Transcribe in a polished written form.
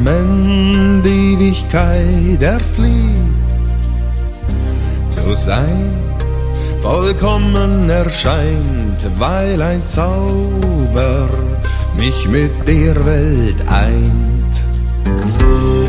Moment die Ewigkeit erflieht. Zu sein vollkommen erscheint, weil ein Zauber mich mit der Welt eint.